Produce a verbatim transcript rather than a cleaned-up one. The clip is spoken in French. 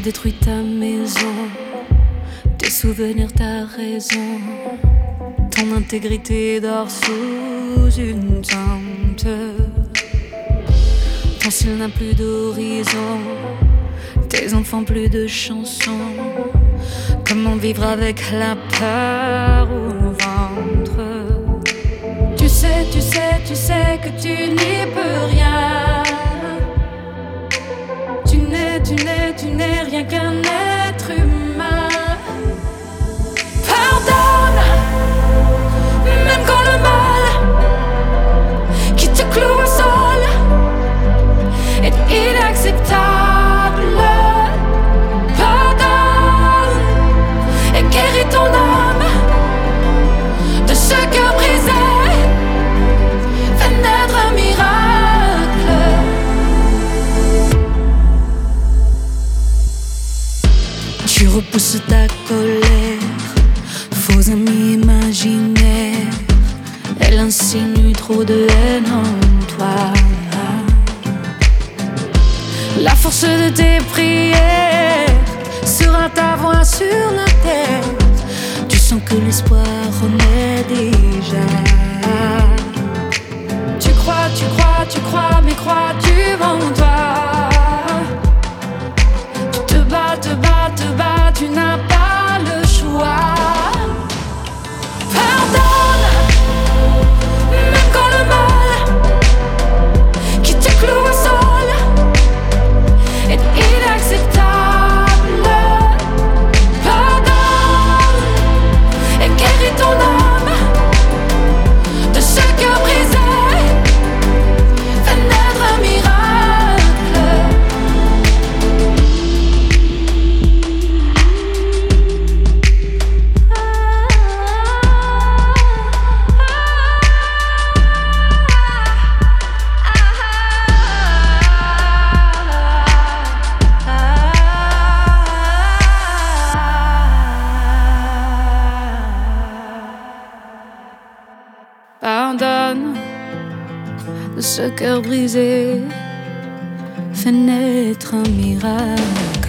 détruit ta maison, tes souvenirs, ta raison. Ton intégrité dort sous une tente. Ton ciel n'a plus d'horizon, tes enfants plus de chansons. Comment vivre avec la peur au ventre? Tu sais, tu sais, tu sais que tu n'y peux rien. Tu n'es, tu n'es, tu n'es rien qu'un être humain. Pardonne, même quand le mal qui te cloue au sol est inacceptable. Pardonne et guéris ton âme de ce cœur brisé. Fais naître un miracle. Tu repousses ta colère, faux amis imaginaires. Elle insinue trop de haine en toi. La force de tes prières sera ta voix sur la terre. Tu sens que l'espoir renaît déjà. Tu crois, tu crois, tu crois, mais crois-tu en toi? Tu te bats, te bats, te bats, tu n'as pas le choix. Pardonne, même quand le mal qui te cloue au sol est inacceptable. Pardonne et guéris ton âme de ce cœur brisé. Fais naître un miracle. Pardonne de ce cœur brisé, fais naître un miracle.